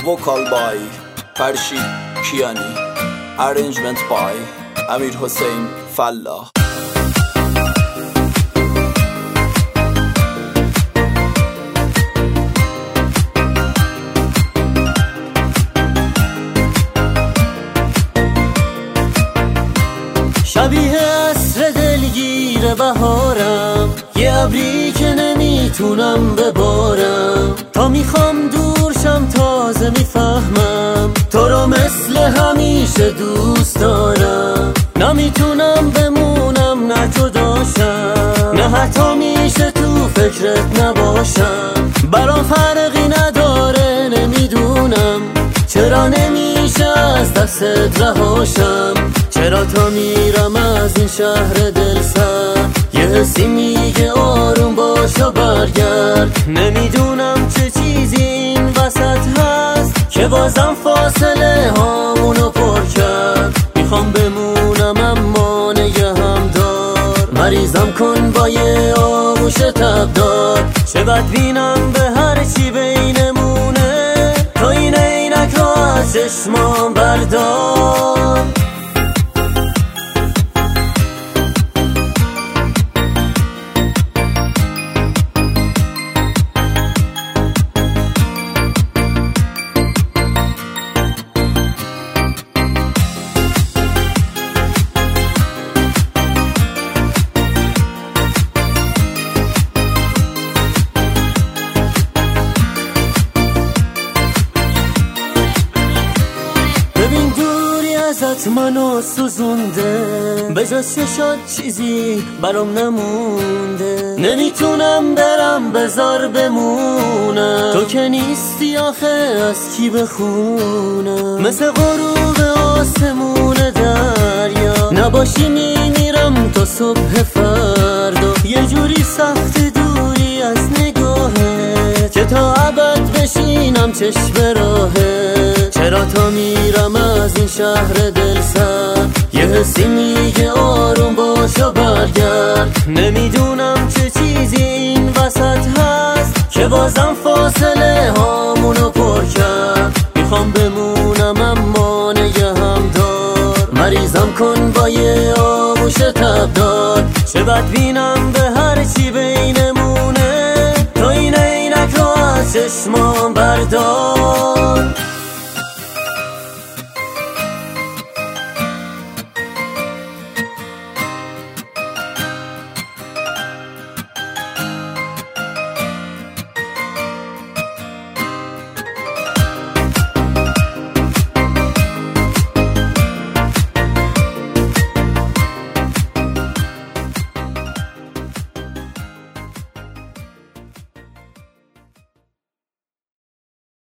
vocal by فرشید کیانی، arrangement by امیر حسین فلاح. شبیه عصر دلگیر بهارم، یه ابری که نمیتونم ببارم. تا میخوام دورشم تازه میفهمم تو رو مثل همیشه دوست دارم. نمیتونم بمونم نه جداشم، نه حتی میشه تو فکرت نباشم. برام فرقی نداره، نمیدونم چرا نمیشه از دستت رهاشم. چرا تا میرم از این شهر دل سر، یه حسی میگه آروم باش و برگرد. نمیدونم چه چیزی این وسط هست که بازم فاصله هامونو پر کرد. میخوام بمونم اما نگهم دار، مریضم کن با یه آغوش تبدار. چه بدبینم به هر چی بینمونه، تو این عینک رو از چشمام بردار. ازت منو سوزونده، به جز چشات چیزی برام نمونده. نمیتونم برم بذار بمونم، تو که نیستی آخه از کی بخونم. مثل غروب آسمون دریا نباشی میمیرم تا صبح فردا. یه جوری سخت دوری از نگاهت که تا ابد بشینم چشم راهت. چرا تا میرم از این شهر دل سر، یه حسی میگه آروم باش و برگرد. نمیدونم چه چیزی این وسط هست که بازم فاصله هامونو پر کرد. میخوام بمونم اما نگهم دار، مریضم کن با یه آغوش تبدار. چه بدبینم به هر چی بینمونه، تو این عینک رو از چشمام بردار.